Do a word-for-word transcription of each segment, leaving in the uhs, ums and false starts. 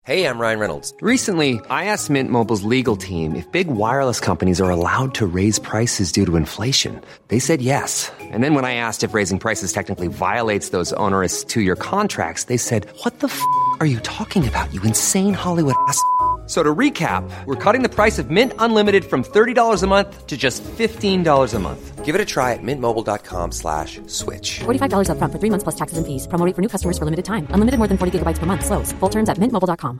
Hey, I'm Ryan Reynolds. Recently, I asked Mint Mobile's legal team if big wireless companies are allowed to raise prices due to inflation. They said yes. And then when I asked if raising prices technically violates those onerous two-year contracts, they said, what the f*** are you talking about, you insane Hollywood ass f- So to recap, we're cutting the price of Mint Unlimited from thirty dollars a month to just fifteen dollars a month. Give it a try at mintmobile.com slash switch. forty-five dollars up front for three months plus taxes and fees. Promo rate for new customers for limited time. Unlimited more than forty gigabytes per month. Slows full terms at mint mobile dot com.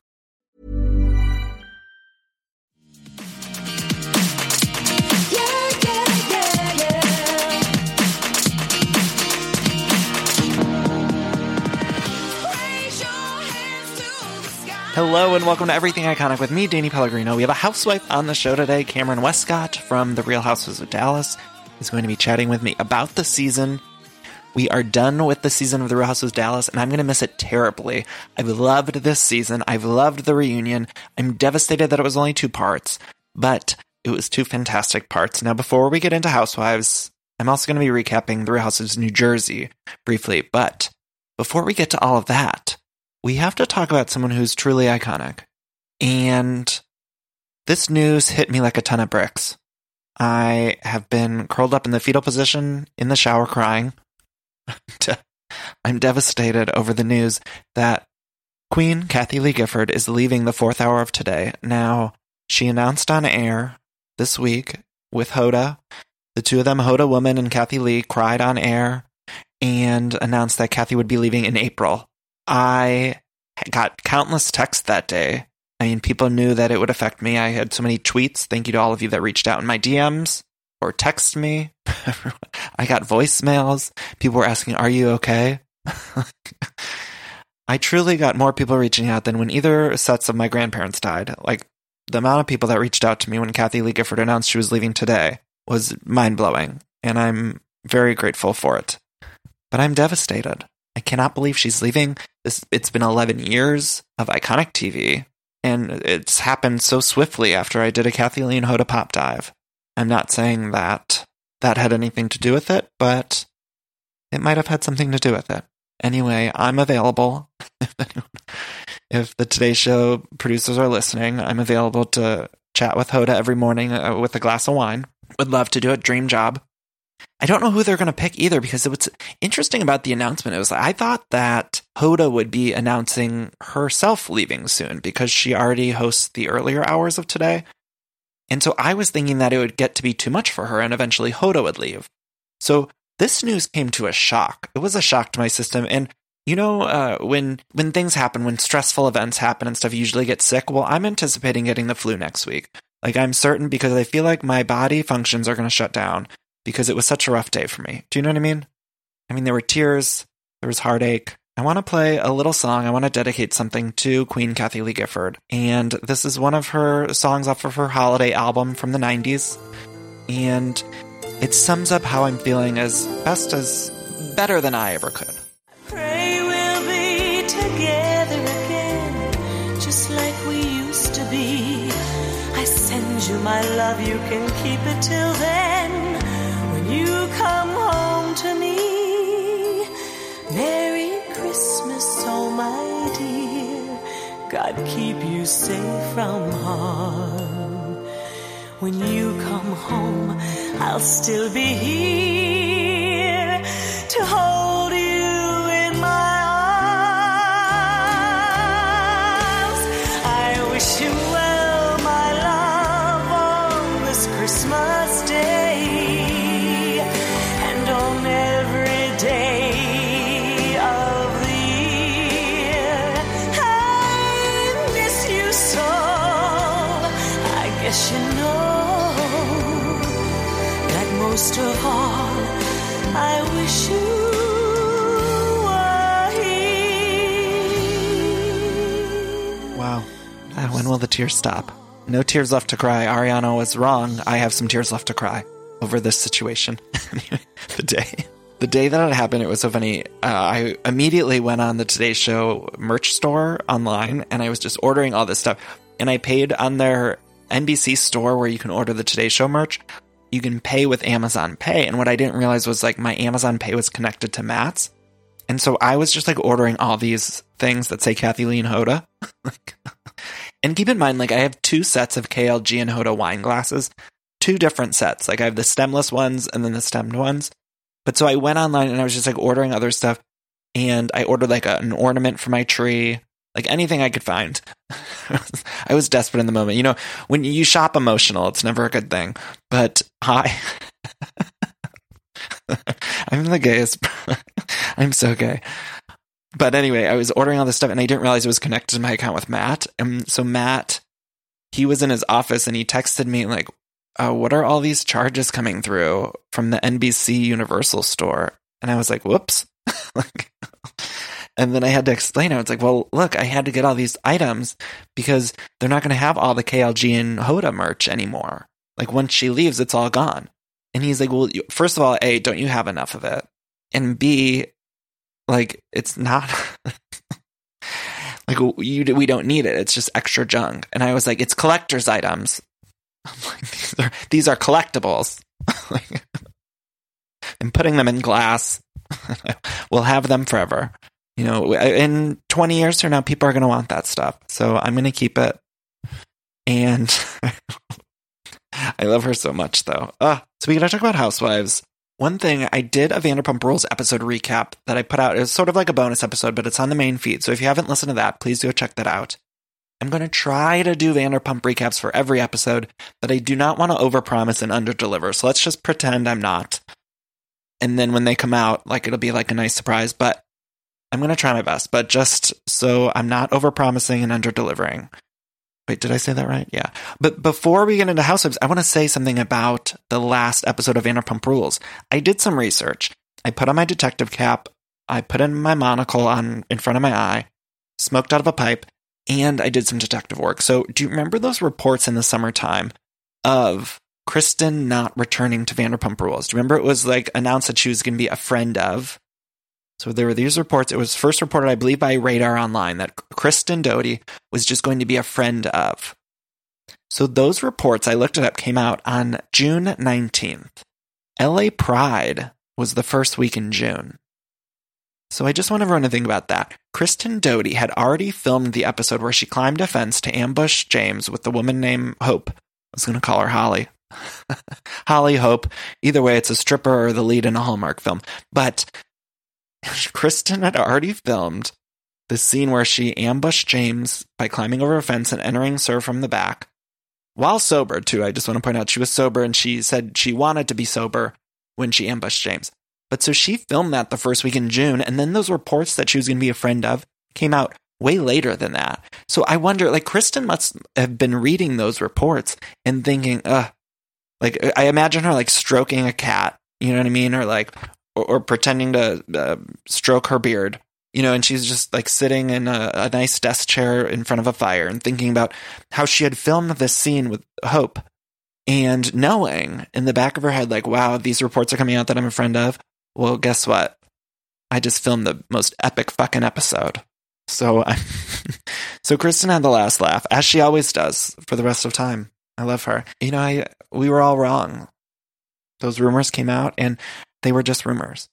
Hello and welcome to Everything Iconic with me, Danny Pellegrino. We have a housewife on the show today. Cameron Westcott from The Real Housewives of Dallas is going to be chatting with me about the season. We are done with the season of The Real Housewives of Dallas, and I'm going to miss it terribly. I've loved this season. I've loved the reunion. I'm devastated that it was only two parts, but it was two fantastic parts. Now, before we get into Housewives, I'm also going to be recapping The Real Housewives of New Jersey briefly, but before we get to all of that, we have to talk about someone who's truly iconic. And this news hit me like a ton of bricks. I have been curled up in the fetal position in the shower crying. I'm devastated over the news that Queen Kathie Lee Gifford is leaving the fourth hour of Today. Now, she announced on air this week with Hoda. The two of them, Hoda Woman and Kathie Lee, cried on air and announced that Kathie would be leaving in April. I got countless texts that day. I mean, people knew that it would affect me. I had so many tweets. Thank you to all of you that reached out in my D Ms or text me. I got voicemails. People were asking, are you okay? I truly got more people reaching out than when either sets of my grandparents died. Like, the amount of people that reached out to me when Kathie Lee Gifford announced she was leaving Today was mind-blowing, and I'm very grateful for it. But I'm devastated. I cannot believe she's leaving. This, it's been eleven years of iconic T V, and it's happened so swiftly after I did a Kathie Lee and Hoda pop dive. I'm not saying that that had anything to do with it, but it might have had something to do with it. Anyway, I'm available. If the Today Show producers are listening, I'm available to chat with Hoda every morning uh, with a glass of wine. Would love to do it. Dream job. I don't know who they're going to pick either, because what's interesting about the announcement, it was like, I thought that Hoda would be announcing herself leaving soon because she already hosts the earlier hours of Today. And so I was thinking that it would get to be too much for her and eventually Hoda would leave. So this news came to a shock. It was a shock to my system. And you know, uh, when when things happen, when stressful events happen and stuff, you usually get sick. Well, I'm anticipating getting the flu next week. Like, I'm certain, because I feel like my body functions are going to shut down because it was such a rough day for me. Do you know what I mean? I mean, there were tears, there was heartache. I want to play a little song. I want to dedicate something to Queen Kathie Lee Gifford. And this is one of her songs off of her holiday album from the nineties. And it sums up how I'm feeling as best as, better than I ever could. Pray we'll be together again, just like we used to be. I send you my love, you can keep it till then. When you come home to me, Merry Christmas, oh my dear. God keep you safe from harm. When you come home, I'll still be here to hold you in my arms. I wish you well, my love, on this Christmas day and on every day of the year. I miss you so, I guess you know that most of all, I wish you were here. Wow. Uh, when will the tears stop? No tears left to cry. Ariana was wrong. I have some tears left to cry over this situation. the day the day that it happened, it was so funny. Uh, I immediately went on the Today Show merch store online, and I was just ordering all this stuff. And I paid on their N B C store where you can order the Today Show merch. You can pay with Amazon Pay. And what I didn't realize was, like, my Amazon Pay was connected to Matt's. And so I was just, like, ordering all these things that say Kathie Lee and Hoda. like, And keep in mind, like, I have two sets of K L G and Hoda wine glasses, two different sets. Like, I have the stemless ones and then the stemmed ones. But so I went online and I was just like ordering other stuff. And I ordered like a, an ornament for my tree, like anything I could find. I was desperate in the moment. You know, when you shop emotional, it's never a good thing. But I, I'm the gayest. I'm so gay. But anyway, I was ordering all this stuff and I didn't realize it was connected to my account with Matt. And so Matt, he was in his office and he texted me like, uh, what are all these charges coming through from the N B C Universal store? And I was like, whoops. like, and then I had to explain it. I was like, well, look, I had to get all these items because they're not going to have all the K L G and Hoda merch anymore. Like once she leaves, it's all gone. And he's like, well, first of all, A, don't you have enough of it? And B, like, it's not like you, we don't need it. It's just extra junk. And I was like, it's collector's items. I'm like, these are, these are collectibles. like, and putting them in glass, we'll have them forever. You know, in twenty years from now, people are going to want that stuff. So I'm going to keep it. And I love her so much, though. Uh, so we got to talk about Housewives. One thing, I did a Vanderpump Rules episode recap that I put out. It was sort of like a bonus episode, but it's on the main feed. So if you haven't listened to that, please go check that out. I'm going to try to do Vanderpump recaps for every episode, but I do not want to overpromise and underdeliver. So let's just pretend I'm not. And then when they come out, like it'll be like a nice surprise. But I'm going to try my best. But just so I'm not overpromising and underdelivering. Wait, did I say that right? Yeah. But before we get into Housewives, I want to say something about the last episode of Vanderpump Rules. I did some research. I put on my detective cap. I put in my monocle on in front of my eye, smoked out of a pipe, and I did some detective work. So do you remember those reports in the summertime of Kristen not returning to Vanderpump Rules? Do you remember it was like announced that she was going to be a friend of? So there were these reports. It was first reported, I believe, by Radar Online that Kristen Doute was just going to be a friend of. So those reports, I looked it up, came out on June nineteenth. L A Pride was the first week in June. So I just want everyone to think about that. Kristen Doute had already filmed the episode where she climbed a fence to ambush James with the woman named Hope. I was going to call her Holly. Holly, Hope. Either way, it's a stripper or the lead in a Hallmark film. But Kristen had already filmed the scene where she ambushed James by climbing over a fence and entering Sir from the back. While sober, too. I just want to point out she was sober and she said she wanted to be sober when she ambushed James. But so she filmed that the first week in June, and then those reports that she was going to be a friend of came out way later than that. So I wonder, like, Kristen must have been reading those reports and thinking, ugh. Like, I imagine her, like, stroking a cat, you know what I mean? Or, like, or, or pretending to uh, stroke her beard, you know, and she's just, like, sitting in a, a nice desk chair in front of a fire and thinking about how she had filmed this scene with Hope and knowing in the back of her head, like, wow, these reports are coming out that I'm a friend of. Well, guess what? I just filmed the most epic fucking episode. So, I, so Kristen had the last laugh, as she always does for the rest of time. I love her. You know, I we were all wrong. Those rumors came out, and they were just rumors.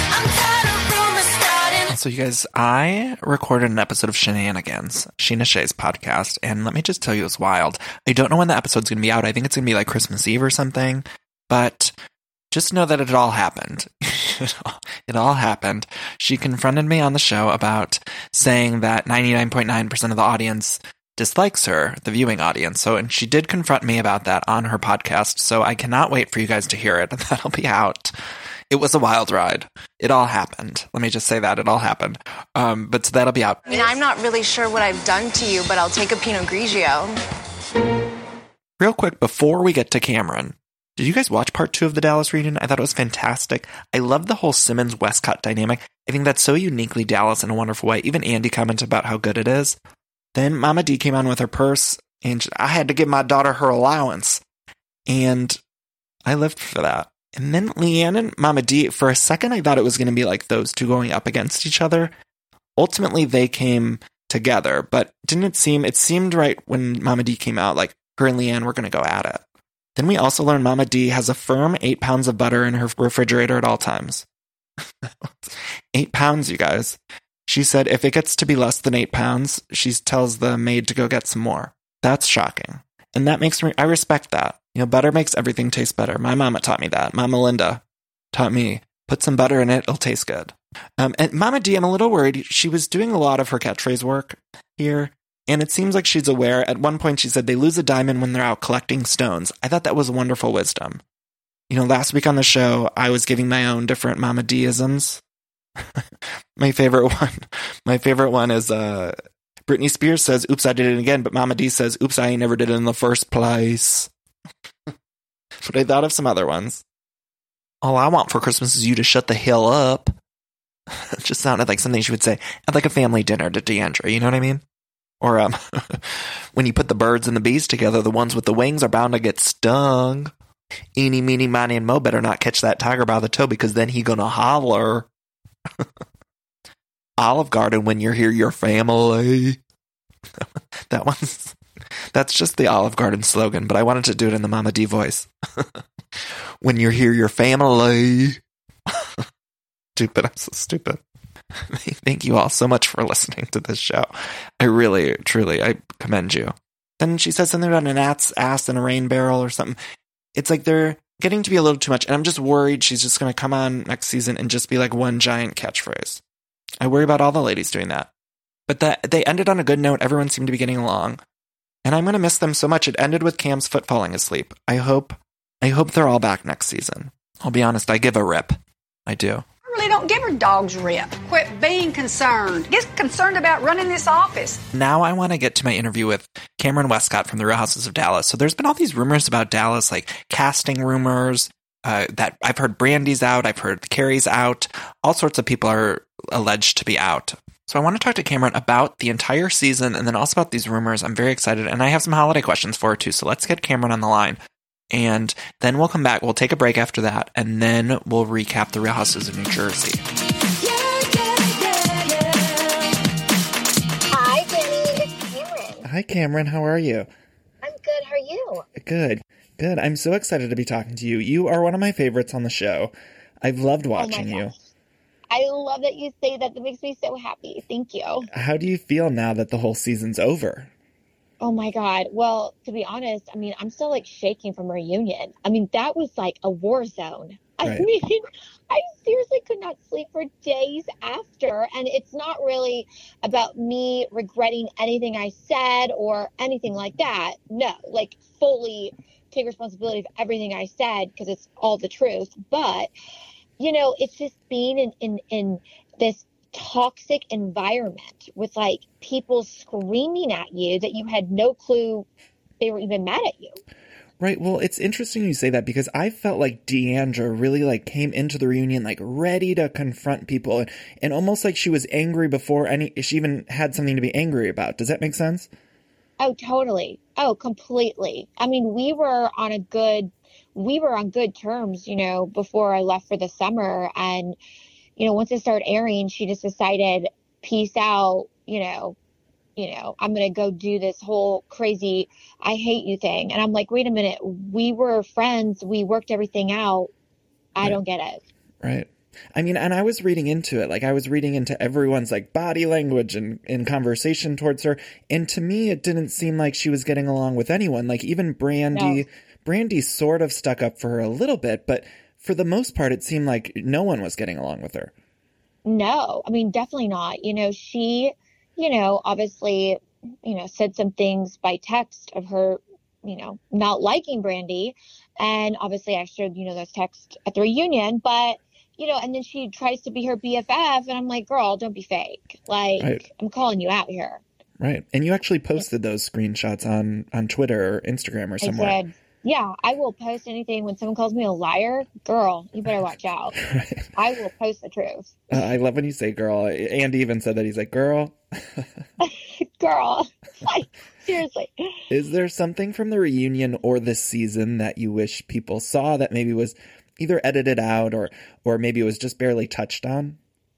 So, you guys, I recorded an episode of Shenanigans, Sheena Shea's podcast, and let me just tell you, it's wild. I don't know when the episode's going to be out. I think it's going to be like Christmas Eve or something, but just know that it all happened. It all happened. She confronted me on the show about saying that ninety-nine point nine percent of the audience dislikes her, the viewing audience. So, and she did confront me about that on her podcast. So I cannot wait for you guys to hear it. That'll be out. It was a wild ride. It all happened. Let me just say that. It all happened. Um, but so that'll be out. I mean, I'm not really sure what I've done to you, but I'll take a Pinot Grigio. Real quick, before we get to Cameron, did you guys watch part two of the Dallas reunion? I thought it was fantastic. I love the whole Simmons-Westcott dynamic. I think that's so uniquely Dallas in a wonderful way. Even Andy commented about how good it is. Then Mama D came on with her purse, and I had to give my daughter her allowance. And I lived for that. And then Leanne and Mama D, for a second, I thought it was going to be like those two going up against each other. Ultimately, they came together, but didn't it seem, it seemed right when Mama D came out, like her and Leanne were going to go at it. Then we also learned Mama D has a firm eight pounds of butter in her refrigerator at all times. Eight pounds, you guys. She said if it gets to be less than eight pounds, she tells the maid to go get some more. That's shocking. And that makes me, I respect that. You know, butter makes everything taste better. My mama taught me that. Mama Linda taught me, put some butter in it, it'll taste good. Um, and Mama D, I'm a little worried. She was doing a lot of her catchphrase work here, and it seems like she's aware. At one point, she said they lose a diamond when they're out collecting stones. I thought that was wonderful wisdom. You know, last week on the show, I was giving my own different Mama D-isms. my favorite one, my favorite one is uh, Britney Spears says, "Oops, I did it again," but Mama D says, "Oops, I ain't never did it in the first place." But I thought of some other ones. "All I want for Christmas is you to shut the hell up." It just sounded like something she would say at like a family dinner to D'Andra, you know what I mean? Or um, when you put the birds and the bees together, the ones with the wings are bound to get stung. Eeny, meeny, miny, and Mo better not catch that tiger by the toe because then he gonna holler. Olive Garden, when you're here, your family. That one's, that's just the Olive Garden slogan, but I wanted to do it in the Mama D voice. When you're here, your family. Stupid. I'm so stupid. Thank you all so much for listening to this show. I really, truly, I commend you. Then she said something about an at's ass in a rain barrel or something. It's like they're getting to be a little too much, and I'm just worried she's just going to come on next season and just be like one giant catchphrase. I worry about all the ladies doing that. But that they ended on a good note. Everyone seemed to be getting along. And I'm going to miss them so much. It ended with Cam's foot falling asleep. I hope, I hope they're all back next season. I'll be honest, I give a rip. I do. Really don't give her dogs rip. Quit being concerned. Get concerned about running this office. Now I want to get to my interview with Cameron Westcott from the Real Houses of Dallas. So there's been all these rumors about Dallas, like casting rumors, uh, that I've heard Brandy's out, I've heard Carrie's out, all sorts of people are alleged to be out. So I want to talk to Cameron about the entire season and then also about these rumors. I'm very excited, and I have some holiday questions for her too. So let's get Cameron on the line. And then we'll come back. We'll take a break after that, and then we'll recap the Real Houses of New Jersey. Yeah, yeah, yeah, yeah. Hi, Jenny. It's Cameron. Hi, Cameron. How are you? I'm good. How are you? Good. Good. I'm so excited to be talking to you. You are one of my favorites on the show. I've loved watching oh you. I love that you say that. That makes me so happy. Thank you. How do you feel now that the whole season's over? Oh my God. Well, to be honest, I mean, I'm still like shaking from reunion. I mean, that was like a war zone. I Right. mean, I seriously could not sleep for days after. And it's not really about me regretting anything I said or anything like that. No, like fully take responsibility of everything I said because it's all the truth. But, you know, it's just being in, in, in this toxic environment with like people screaming at you that you had no clue they were even mad at you. Right. Well, it's interesting you say that because I felt like D'Andra really like came into the reunion like ready to confront people and, and almost like she was angry before any she even had something to be angry about. Does that make sense? Oh, totally. Oh, completely. I mean, we were on a good we were on good terms, you know, before I left for the summer. And you know, once it started airing, she just decided, peace out, you know, you know, I'm going to go do this whole crazy, I hate you thing. And I'm like, wait a minute, we were friends. We worked everything out. I Right. don't get it. Right. I mean, and I was reading into it. Like I was reading into everyone's like body language and, and conversation towards her. And to me, it didn't seem like she was getting along with anyone. Like even Brandy, No. Brandy sort of stuck up for her a little bit, but for the most part, it seemed like no one was getting along with her. No, I mean, definitely not. You know, she, you know, obviously, you know, said some things by text of her, you know, not liking Brandy. And obviously I shared, you know, those texts at the reunion, but, you know, and then she tries to be her B F F. And I'm like, girl, don't be fake. Like, Right. I'm calling you out here. Right. And you actually posted those screenshots on, on Twitter or Instagram or somewhere. I said, yeah, I will post anything. When someone calls me a liar, girl, you better watch out. Right. I will post the truth. Uh, I love when you say girl. Andy even said that. He's like, girl. Girl, like, seriously. Is there something from the reunion or this season that you wish people saw that maybe was either edited out or, or maybe it was just barely touched on?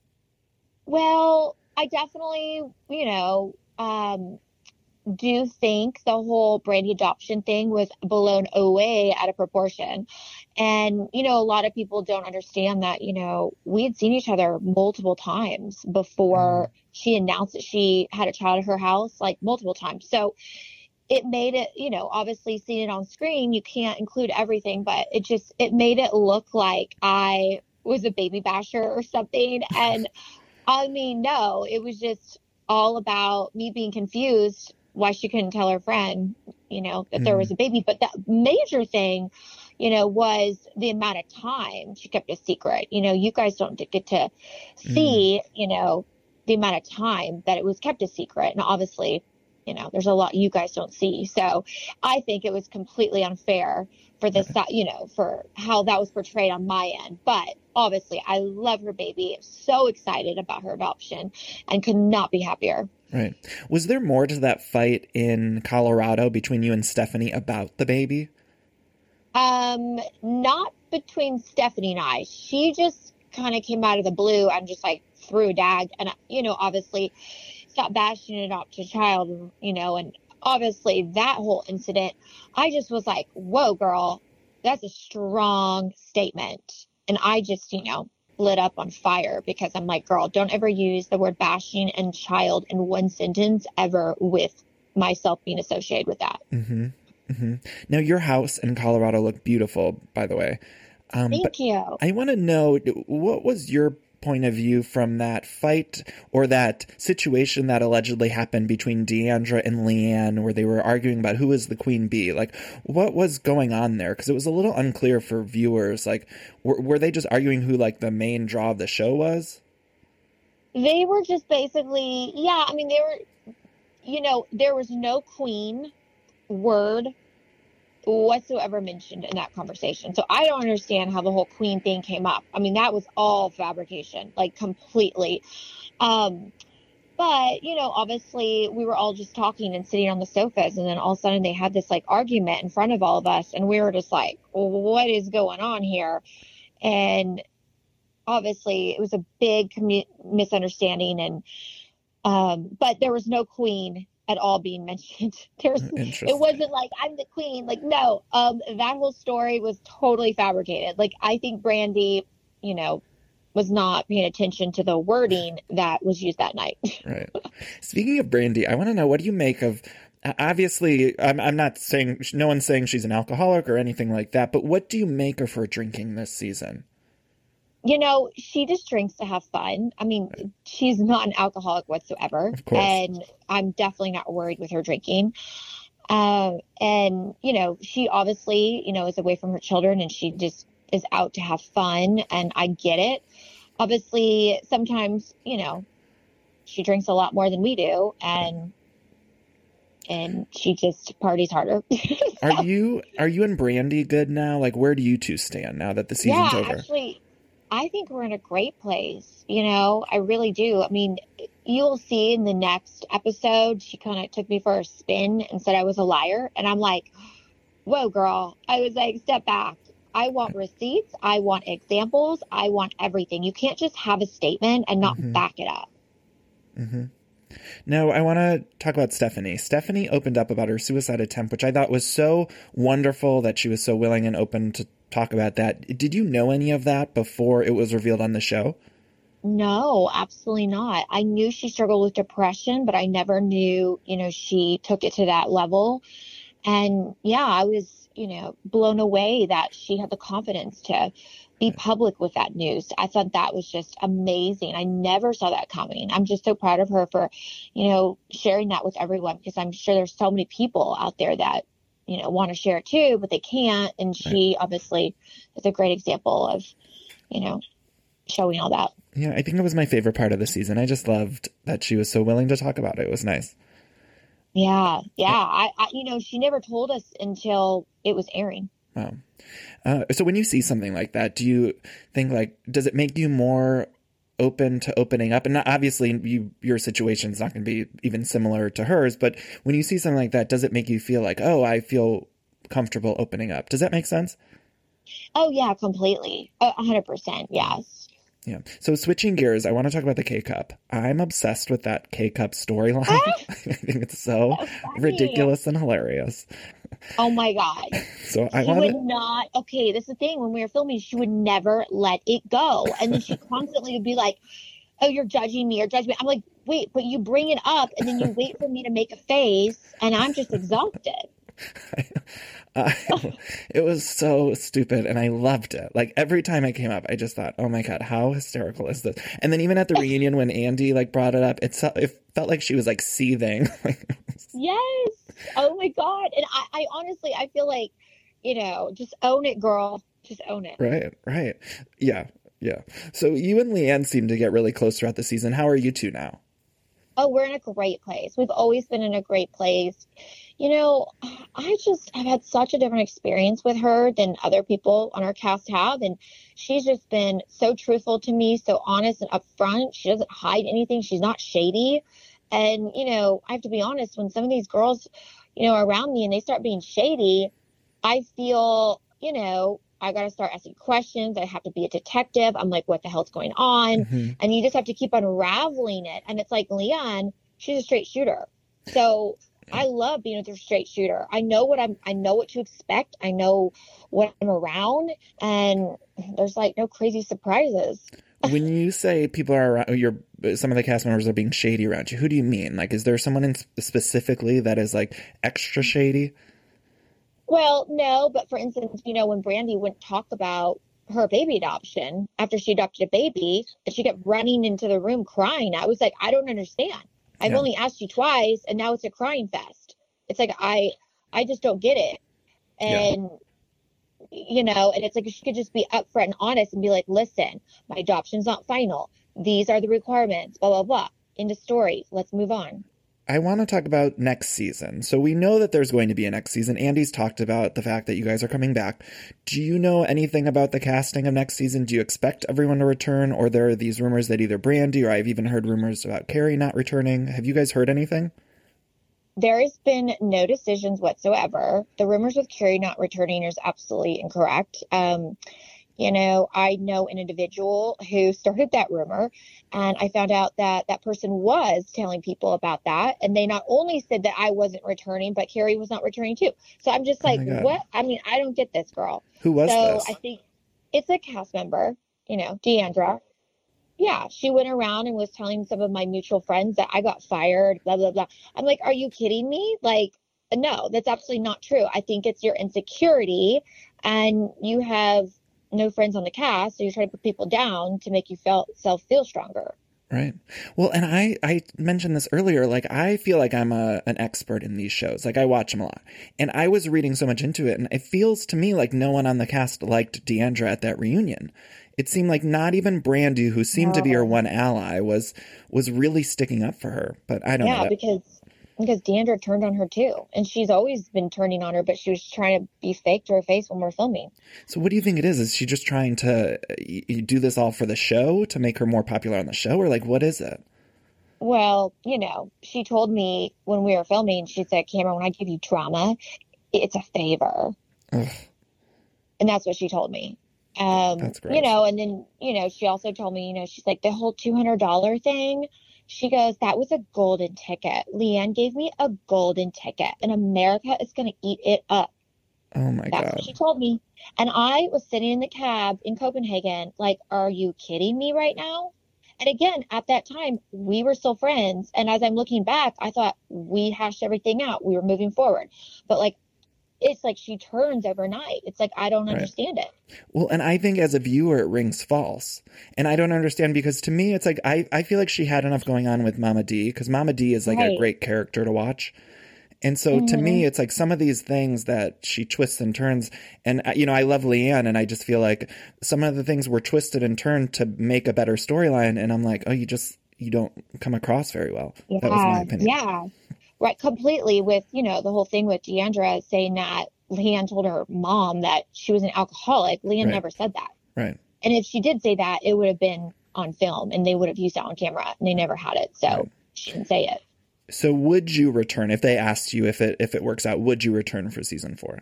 Well, I definitely, you know, um, do think the whole Brandy adoption thing was blown away out of proportion. And, you know, a lot of people don't understand that, you know, we had seen each other multiple times before mm. she announced that she had a child at her house, like multiple times. So it made it, you know, obviously seeing it on screen, you can't include everything, but it just, it made it look like I was a baby basher or something. And I mean, no, it was just all about me being confused why she couldn't tell her friend, you know, that mm. there was a baby. But the major thing, you know, was the amount of time she kept a secret. You know, you guys don't get to see, mm. you know, the amount of time that it was kept a secret. And obviously, you know, there's a lot you guys don't see. So I think it was completely unfair for this, you know, for how that was portrayed on my end. But obviously, I love her baby. So excited about her adoption and could not be happier. Right. Was there more to that fight in Colorado between you and Stephanie about the baby? Um, not between Stephanie and I. She just kind of came out of the blue and just like threw a dag. And, you know, obviously stop bashing an adopted child, you know, and obviously that whole incident, I just was like, whoa, girl, that's a strong statement. And I just, you know, lit up on fire because I'm like, girl, don't ever use the word bashing and child in one sentence ever with myself being associated with that. Mm-hmm. Mm-hmm. Now, your house in Colorado looked beautiful, by the way. Um, Thank you. I want to know, what was your point of view from that fight or that situation that allegedly happened between Deandra and Leanne where they were arguing about who is the queen bee? Like, what was going on there? Because it was a little unclear for viewers. Like, were, were they just arguing who, like, the main draw of the show was? They were just basically, yeah, I mean, they were, you know, there was no queen word whatsoever mentioned in that conversation. So I don't understand how the whole queen thing came up. I mean, that was all fabrication, like completely. Um, but, you know, obviously we were all just talking and sitting on the sofas, and then all of a sudden they had this like argument in front of all of us, and we were just like, well, what is going on here? And obviously it was a big commu- misunderstanding, and um, but there was no queen at all being mentioned. There's, it wasn't like I'm the queen. Like, no, um, that whole story was totally fabricated. Like, I think Brandy, you know, was not paying attention to the wording that was used that night. Right. Speaking of Brandy, I want to know, what do you make of, obviously, I'm, I'm not saying, no one's saying she's an alcoholic or anything like that, but what do you make of her drinking this season? You know, she just drinks to have fun. I mean, right. She's not an alcoholic whatsoever. Of course. And I'm definitely not worried with her drinking. Um, and, you know, she obviously, you know, is away from her children, and she just is out to have fun. And I get it. Obviously, sometimes, you know, she drinks a lot more than we do. And and she just parties harder. so, are you are you and Brandy good now? Like, where do you two stand now that the season's yeah, over? Actually, I think we're in a great place. You know, I really do. I mean, you'll see in the next episode, she kind of took me for a spin and said I was a liar. And I'm like, whoa, girl. I was like, step back. I want receipts. I want examples. I want everything. You can't just have a statement and not mm-hmm. back it up. Mm-hmm. Now, I want to talk about Stephanie. Stephanie opened up about her suicide attempt, which I thought was so wonderful that she was so willing and open to talk about that. Did you know any of that before it was revealed on the show? No, absolutely not. I knew she struggled with depression, but I never knew, you know, she took it to that level. And yeah, I was, you know, blown away that she had the confidence to be public with that news. I thought that was just amazing. I never saw that coming. I'm just so proud of her for, you know, sharing that with everyone, because I'm sure there's so many people out there that, you know, want to share it too, but they can't. And she right. obviously is a great example of, you know, showing all that. Yeah, I think it was my favorite part of the season. I just loved that she was so willing to talk about it. It was nice. Yeah, yeah. I, I you know, she never told us until it was airing. Wow. Uh, so when you see something like that, do you think, like, does it make you more open to opening up? And not, obviously you, your situation is not going to be even similar to hers, but when you see something like that, does it make you feel like, oh, I feel comfortable opening up? Does that make sense? Oh, yeah, completely. A hundred percent. Yes. Yeah. So switching gears, I want to talk about the K-Cup. I'm obsessed with that K-Cup storyline. Ah! I think it's so, so ridiculous and hilarious. Oh my God. So I she want would not, okay, this is the thing. When we were filming, she would never let it go. And then she constantly would be like, oh, you're judging me or judging me. I'm like, wait, but you bring it up and then you wait for me to make a face and I'm just exhausted. I, it was so stupid and I loved it. Like every time it came up, I just thought, oh my God, how hysterical is this? And then even at the reunion when Andy like brought it up, it, it felt like she was like seething. Yes. Oh my God. And I, I honestly, I feel like, you know, just own it, girl. Just own it. Right, right. Yeah, yeah. So you and Leanne seem to get really close throughout the season. How are you two now? Oh, we're in a great place. We've always been in a great place. You know, I just have had such a different experience with her than other people on our cast have. And she's just been so truthful to me, so honest and upfront. She doesn't hide anything. She's not shady. And, you know, I have to be honest, when some of these girls, you know, are around me and they start being shady, I feel, you know, I got to start asking questions. I have to be a detective. I'm like, what the hell's going on? Mm-hmm. And you just have to keep unraveling it. And it's like Leanne, she's a straight shooter. So I love being with a straight shooter. I know what I'm, I know what to expect. I know what I'm around, and there's like no crazy surprises. When you say people are around, you're, some of the cast members are being shady around you, who do you mean? Like, is there someone in specifically that is like extra shady? Well, no, but for instance, you know, when Brandy wouldn't talk about her baby adoption after she adopted a baby, and she kept running into the room crying, I was like, I don't understand. I've yeah. only asked you twice, and now it's a crying fest. It's like, I, I just don't get it. And, yeah. you know, and it's like, she could just be upfront and honest and be like, listen, my adoption's not final. These are the requirements, blah, blah, blah. End of story. Let's move on. I want to talk about next season. So we know that there's going to be a next season. Andy's talked about the fact that you guys are coming back. Do you know anything about the casting of next season? Do you expect everyone to return? Or there are these rumors that either Brandy, or I've even heard rumors about Carrie not returning. Have you guys heard anything? There has been no decisions whatsoever. The rumors with Carrie not returning is absolutely incorrect. Um, You know, I know an individual who started that rumor, and I found out that that person was telling people about that. And they not only said that I wasn't returning, but Carrie was not returning too. So I'm just like, oh what? I mean, I don't get this, girl. Who was so this? I think it's a cast member, you know, Deandra. Yeah, she went around and was telling some of my mutual friends that I got fired, blah, blah, blah. I'm like, are you kidding me? Like, no, that's absolutely not true. I think it's your insecurity, and you have no friends on the cast, so you're trying to put people down to make you feel self feel stronger. Right. Well, and I, I mentioned this earlier, like, I feel like I'm a, an expert in these shows. Like, I watch them a lot. And I was reading so much into it, and it feels to me like no one on the cast liked Deandra at that reunion. It seemed like not even Brandy, who seemed no. to be her one ally, was was really sticking up for her. But I don't yeah, know. Yeah, because because Deandra turned on her too. And she's always been turning on her, but she was trying to be fake to her face when we're filming. So what do you think it is? Is she just trying to uh, do this all for the show, to make her more popular on the show? Or like, what is it? Well, you know, she told me when we were filming, she said, Cameron, when I give you drama, it's a favor. Ugh. And that's what she told me. Um, that's gross. You know, and then, you know, she also told me, you know, she's like, the whole two hundred dollars thing, she goes, that was a golden ticket. Leanne gave me a golden ticket, and America is going to eat it up. Oh, my That's God. That's what she told me. And I was sitting in the cab in Copenhagen, like, are you kidding me right now? And again, at that time, we were still friends. And as I'm looking back, I thought we hashed everything out. We were moving forward. But, like, it's like she turns overnight. It's like, I don't right. understand it. Well, and I think as a viewer, it rings false. And I don't understand, because to me, it's like, I, I feel like she had enough going on with Mama D, because Mama D is like right. a great character to watch. And so mm-hmm. to me, it's like some of these things that she twists and turns. And, you know, I love Leanne, and I just feel like some of the things were twisted and turned to make a better storyline. And I'm like, oh, you just, you don't come across very well. Yeah. That was my opinion. Yeah. Right, completely, with, you know, the whole thing with Deandra saying that Leanne told her mom that she was an alcoholic. Leanne right. never said that. Right. And if she did say that, it would have been on film, and they would have used it on camera, and they never had it. So right. she didn't say it. So would you return, if they asked you if it if it works out, would you return for season four?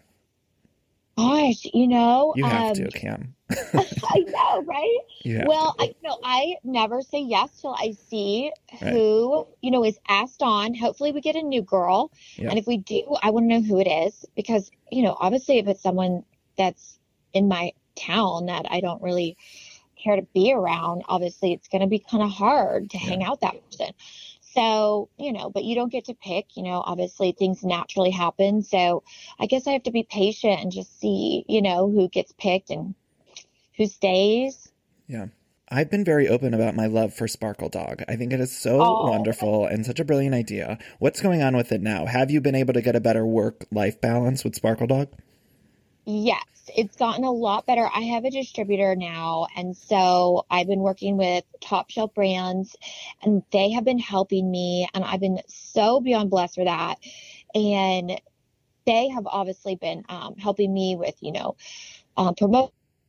Gosh, you know. You have um, to, Cam. I know, right? Well, to. I you know I never say yes till I see right. who, you know, is asked on. Hopefully we get a new girl. Yeah. And if we do, I want to know who it is, because, you know, obviously if it's someone that's in my town that I don't really care to be around, obviously it's going to be kind of hard to Yeah. hang out with that person. So, you know, but you don't get to pick, you know, obviously things naturally happen. So I guess I have to be patient and just see, you know, who gets picked and who stays. Yeah. I've been very open about my love for Sparkle Dog. I think it is so Oh. wonderful and such a brilliant idea. What's going on with it now? Have you been able to get a better work-life balance with Sparkle Dog? Yes, it's gotten a lot better. I have a distributor now, and so I've been working with top shelf brands, and they have been helping me, and I've been so beyond blessed for that. And they have obviously been um, helping me with, you know, um, promoting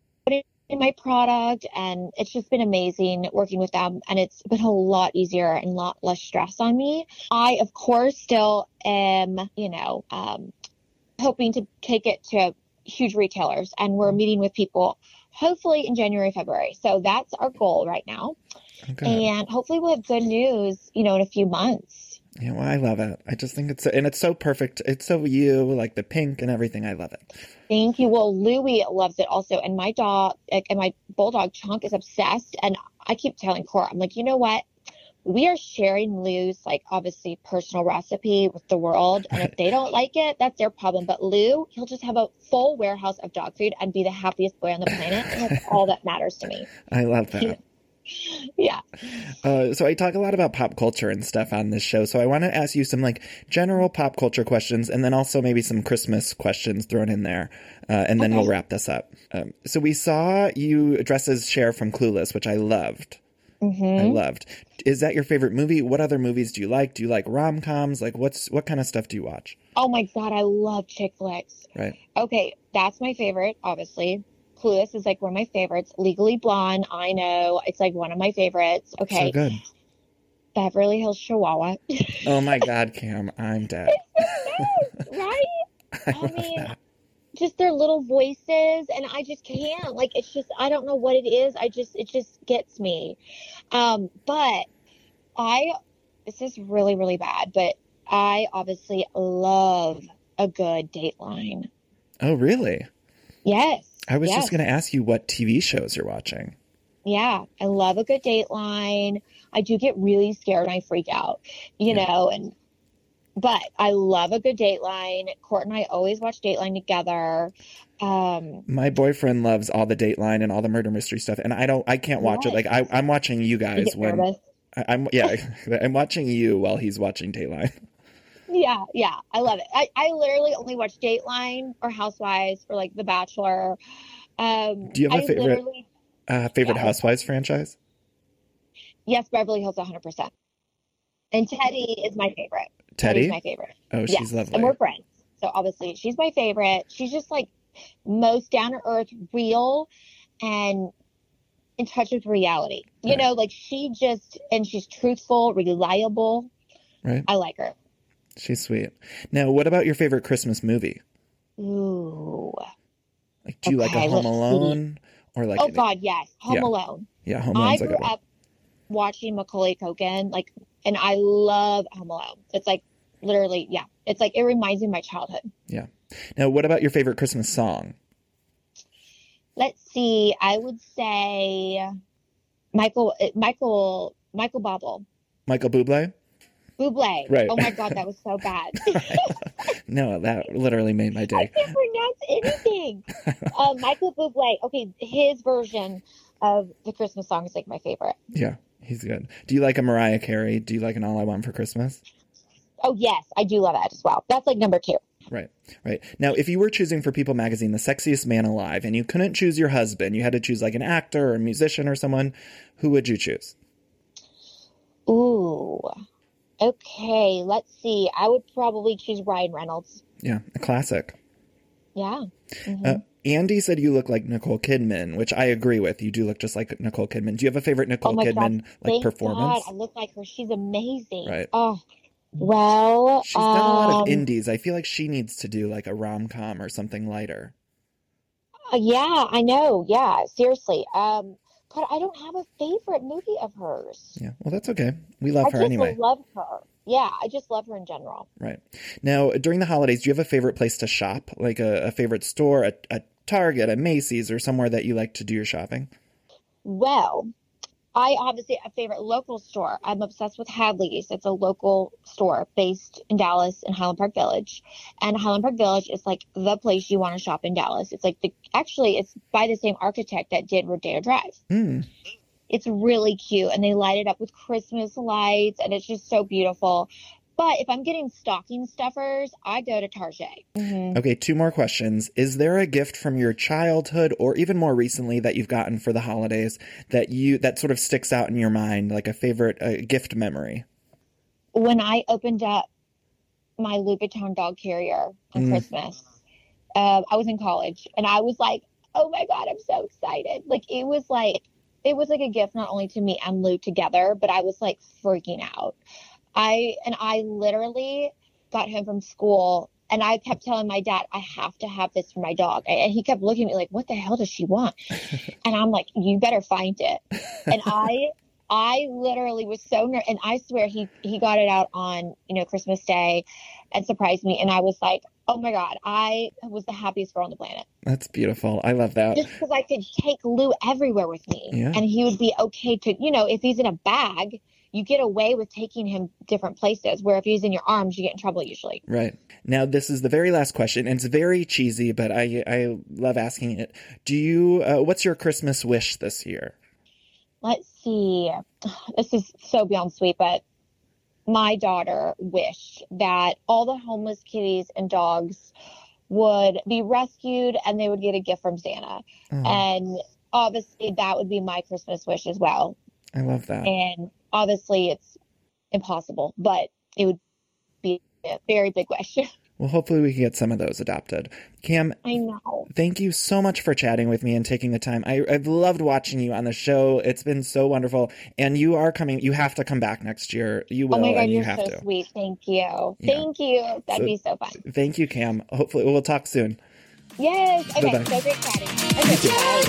my product, and it's just been amazing working with them, and it's been a lot easier and a lot less stress on me. I, of course, still am, you know, um, hoping to take it to huge retailers, and we're meeting with people hopefully in January, February. So that's our goal right now. Okay. And hopefully we'll have good news, you know, in a few months. Yeah, well, I love it. I just think it's, and it's so perfect. It's so you, like the pink and everything. I love it. Thank you. Well, Louie loves it also. And my dog, like, and my bulldog Chunk is obsessed. And I keep telling Cora, I'm like, you know what? We are sharing Lou's, like, obviously personal recipe with the world. And if they don't like it, that's their problem. But Lou, he'll just have a full warehouse of dog food and be the happiest boy on the planet. And that's all that matters to me. I love that. Yeah. Uh, so I talk a lot about pop culture and stuff on this show. So I want to ask you some like general pop culture questions, and then also maybe some Christmas questions thrown in there. Uh, and then Okay. we'll wrap this up. Um, so we saw you dress as Cher from Clueless, which I loved. Mm-hmm. I loved. Is that your favorite movie? What other movies do you like? Do you like rom-coms? Like what's, what kind of stuff do you watch? Oh my God, I love chick flicks. Right. Okay, that's my favorite, obviously. Clueless is like one of my favorites. Legally Blonde, I know. It's like one of my favorites. Okay. So good. Beverly Hills Chihuahua. Oh my God, Cam, I'm dead. Right? I I love mean, that. just their little voices, and I just can't. Like, it's just, I don't know what it is. I just, it just gets me. Um, but I, this is really, really bad, but I obviously love a good Dateline. Oh, really? Yes. I was yes. just going to ask you what T V shows you're watching. Yeah, I love a good Dateline. I do get really scared and I freak out, you Yeah. know, and but I love a good Dateline. Court and I always watch Dateline together. Um, My boyfriend loves all the Dateline and all the murder mystery stuff, and I don't, I can't watch it. Like I, I'm watching you you guys get when nervous. I, I'm, yeah, I'm watching you while he's watching Dateline. Yeah, yeah, I love it. I, I literally only watch Dateline or Housewives or like The Bachelor. Um, Do you have a I favorite- literally- Uh, favorite Yeah. Housewives franchise? Yes, Beverly Hills, one hundred percent. And Teddy is my favorite. Teddy? Teddy's my favorite. Oh, Yes, she's lovely. and we're friends. So obviously she's my favorite. She's just like most down to earth, real, and in touch with reality. You Right. know, like she just, and she's truthful, reliable. Right? I like her. She's sweet. Now, what about your favorite Christmas movie? Ooh. Like, do you like a Okay, Home let's see. Alone or like? Oh God, yes. Home Yeah. Alone. Yeah, Home I Alone's a grew good one. up watching Macaulay Culkin, like, and I love Home Alone. It's like literally, yeah. It's like it reminds me of my childhood. Yeah. Now, what about your favorite Christmas song? Let's see. I would say Michael, uh, Michael, Michael Bobble, Michael Bublé? Bublé. Right. Oh my God, that was so bad. No, that literally made my I day. can't pronounce anything. uh, Michael Bublé. Okay, his version of the Christmas song is like my favorite. Yeah, he's good. Do you like a Mariah Carey? Do you like an All I Want for Christmas? Oh yes, I do love that as well. That's like number two. Right, right. Now, if you were choosing for People magazine the sexiest man alive, and you couldn't choose your husband, you had to choose like an actor or a musician or someone, who would you choose? Ooh. Okay, let's see. I would probably choose Ryan Reynolds. Yeah, a classic. Yeah. Mhm. Uh, Andy said you look like Nicole Kidman, which I agree with. You do look just like Nicole Kidman. Do you have a favorite Nicole oh my Kidman God. like Thank performance? God, I look like her. She's amazing. Right. Oh, well, She's done a lot of um, indies. I feel like she needs to do like a rom-com or something lighter. uh, yeah, I know. Yeah, seriously. Um, God, I don't have a favorite movie of hers. Yeah, well, that's okay. We love I her just anyway. love her. Yeah, I just love her in general. Right. Now, during the holidays, do you have a favorite place to shop? Like a, a favorite store, a, a Target, a Macy's, or somewhere that you like to do your shopping? Well, I obviously have a favorite local store. I'm obsessed with Hadley's. It's a local store based in Dallas in Highland Park Village. And Highland Park Village is like the place you want to shop in Dallas. It's like the, actually it's by the same architect that did Rodeo Drive. Mm. It's really cute and they light it up with Christmas lights and it's just so beautiful. But if I'm getting stocking stuffers, I go to Target. Mm-hmm. Okay, two more questions. Is there a gift from your childhood or even more recently that you've gotten for the holidays that you that sort of sticks out in your mind, like a favorite uh, gift memory? When I opened up my Louis Vuitton dog carrier on mm. Christmas, uh, I was in college and I was like, oh my God, I'm so excited. Like it was like, it was like a gift not only to me and Lou together, but I was like freaking out. I, and I literally got home from school and I kept telling my dad, I have to have this for my dog. And he kept looking at me like, what the hell does she want? And I'm like, you better find it. And I, I literally was so nervous. And I swear he, he got it out on, you know, Christmas Day and surprised me. And I was like, oh my God, I was the happiest girl on the planet. That's beautiful. I love that. Just because I could take Lou everywhere with me. Yeah. And he would be okay to, you know, if he's in a bag, you get away with taking him different places, where if he's in your arms, you get in trouble usually. Right. Now, this is the very last question, and it's very cheesy, but I I love asking it. Do you, uh, what's your Christmas wish this year? Let's see. This is so beyond sweet, but my daughter wished that all the homeless kitties and dogs would be rescued and they would get a gift from Santa. Oh. And obviously that would be my Christmas wish as well. I love that. And obviously it's impossible, but it would be a very big wish. Well, hopefully we can get some of those adopted. Cam, I know. Thank you so much for chatting with me and taking the time. I, I've loved watching you on the show. It's been so wonderful. And you are coming, you have to come back next year. You will. Oh my God, and you you're have so to. sweet. Thank you. Yeah. Thank you. That'd so, be so fun. Thank you, Cam. Hopefully we'll talk soon. Yes. Okay, Bye-bye. so great chatting. Okay,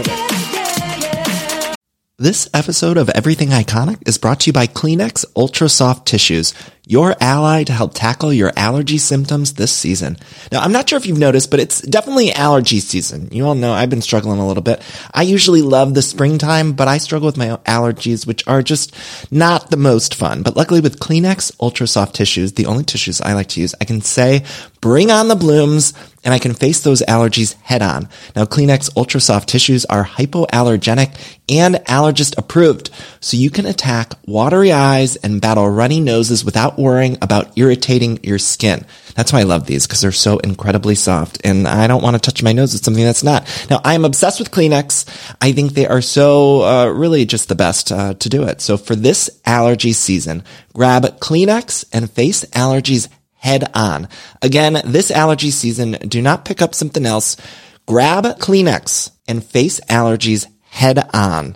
bye. This episode of Everything Iconic is brought to you by Kleenex Ultra Soft Tissues, your ally to help tackle your allergy symptoms this season. Now, I'm not sure if you've noticed, but it's definitely allergy season. You all know I've been struggling a little bit. I usually love the springtime, but I struggle with my allergies, which are just not the most fun. But luckily with Kleenex Ultra Soft Tissues, the only tissues I like to use, I can say, bring on the blooms, and I can face those allergies head on. Now, Kleenex Ultra Soft Tissues are hypoallergenic and allergist approved, so you can attack watery eyes and battle runny noses without worrying about irritating your skin. That's why I love these, because they're so incredibly soft, and I don't want to touch my nose with something that's not. Now, I am obsessed with Kleenex. I think they are so uh, really just the best uh, to do it. So for this allergy season, grab Kleenex and face allergies head on. Again, this allergy season, do not pick up something else. Grab Kleenex and face allergies head on.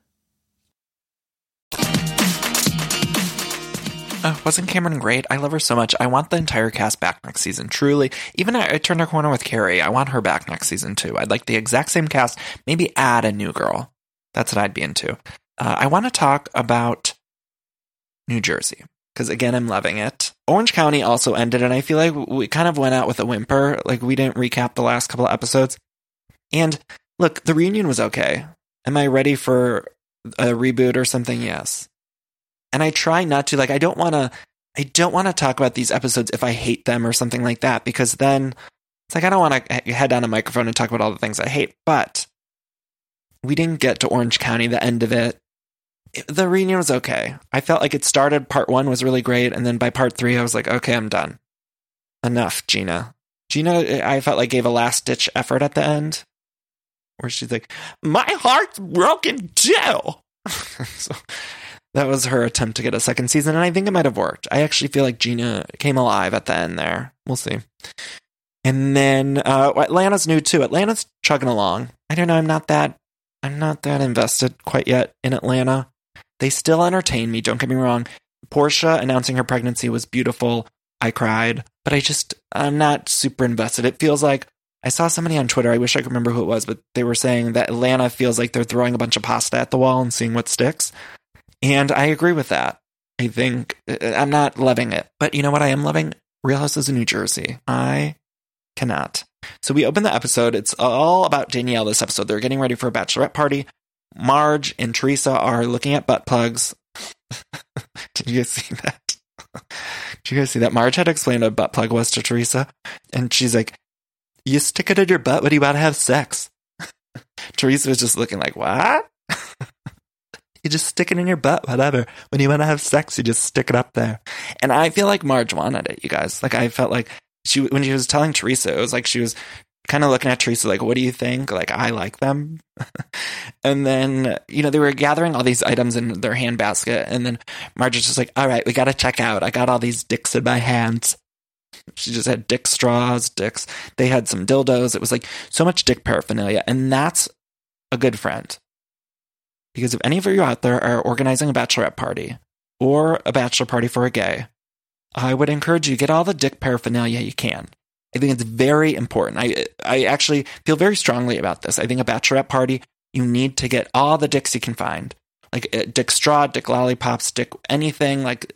Uh, wasn't Cameron great? I love her so much. I want the entire cast back next season. Truly. Even I, I turned a corner with Carrie. I want her back next season too. I'd like the exact same cast. Maybe add a new girl. That's what I'd be into. Uh, I want to talk about New Jersey. Because, again, I'm loving it. Orange County also ended, and I feel like we kind of went out with a whimper. Like, we didn't recap the last couple of episodes. And, look, the reunion was okay. Am I ready for a reboot or something? Yes. And I try not to, like, I don't want to, I don't want to talk about these episodes if I hate them or something like that, because then it's like, I don't want to head down a microphone and talk about all the things I hate. But we didn't get to Orange County, the end of it. The reunion was okay. I felt like it started, part one was really great, and then by part three, I was like, okay, I'm done. Enough, Gina. Gina, I felt like gave a last-ditch effort at the end, where she's like, my heart's broken too! So that was her attempt to get a second season, and I think it might have worked. I actually feel like Gina came alive at the end there. We'll see. And then uh, Atlanta's new too. Atlanta's chugging along. I don't know, I'm not that, I'm not that invested quite yet in Atlanta. They still entertain me, don't get me wrong. Portia announcing her pregnancy was beautiful. I cried. But I just, I'm not super invested. It feels like, I saw somebody on Twitter, I wish I could remember who it was, but they were saying that Atlanta feels like they're throwing a bunch of pasta at the wall and seeing what sticks. And I agree with that. I think, I'm not loving it. But you know what I am loving? Real Houses of New Jersey. I cannot. So we open the episode. It's all about Danielle this episode. They're getting ready for a bachelorette party. Marge and Teresa are looking at butt plugs. Did you guys see that? Did you guys see that? Marge had explained what a butt plug was to Teresa. And she's like, you stick it in your butt when you want to have sex. Teresa was just looking like, what? You just stick it in your butt, whatever. When you want to have sex, you just stick it up there. And I feel like Marge wanted it, you guys. Like, I felt like she, when she was telling Teresa, it was like she was kind of looking at Teresa like, what do you think? Like, I like them. And then, you know, they were gathering all these items in their handbasket. And then Marge was just like, all right, we got to check out. I got all these dicks in my hands. She just had dick straws, dicks. They had some dildos. It was like so much dick paraphernalia. And that's a good friend. Because if any of you out there are organizing a bachelorette party or a bachelor party for a gay, I would encourage you to get all the dick paraphernalia you can. I think it's very important. I I actually feel very strongly about this. I think a bachelorette party, you need to get all the dicks you can find. Like uh, dick straw, dick lollipops, dick anything, like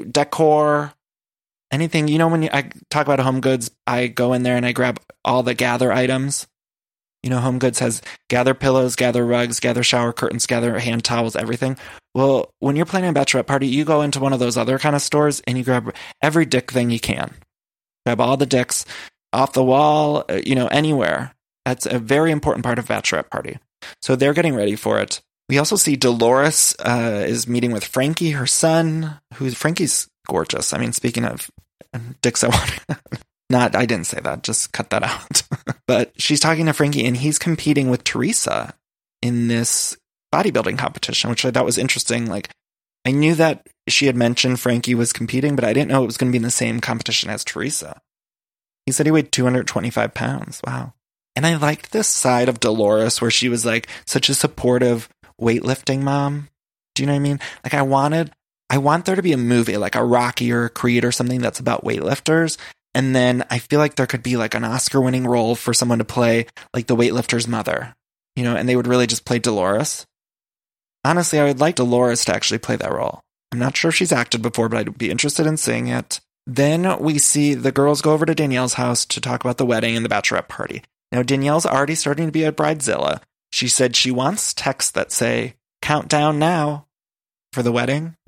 decor, anything. You know, when you, I talk about Home Goods, I go in there and I grab all the gather items. You know, Home Goods has gather pillows, gather rugs, gather shower curtains, gather hand towels, everything. Well, when you're planning a bachelorette party, you go into one of those other kind of stores and you grab every dick thing you can. Grab all the dicks off the wall, you know, anywhere. That's a very important part of bachelorette party. So they're getting ready for it. We also see Dolores uh, is meeting with Frankie, her son, who's Frankie's gorgeous. I mean, speaking of dicks I want Not, I didn't say that. Just cut that out. But she's talking to Frankie, and he's competing with Teresa in this bodybuilding competition, which I thought was interesting. Like, I knew that she had mentioned Frankie was competing, but I didn't know it was going to be in the same competition as Teresa. He said he weighed two hundred twenty-five pounds. Wow. And I liked this side of Dolores where she was like such a supportive weightlifting mom. Do you know what I mean? Like, I wanted, I want there to be a movie, like a Rocky or a Creed or something that's about weightlifters. And then I feel like there could be like an Oscar-winning role for someone to play like the weightlifter's mother, you know, and they would really just play Dolores. Honestly, I would like Dolores to actually play that role. I'm not sure if she's acted before, but I'd be interested in seeing it. Then we see the girls go over to Danielle's house to talk about the wedding and the bachelorette party. Now, Danielle's already starting to be at Bridezilla. She said she wants texts that say, countdown now for the wedding.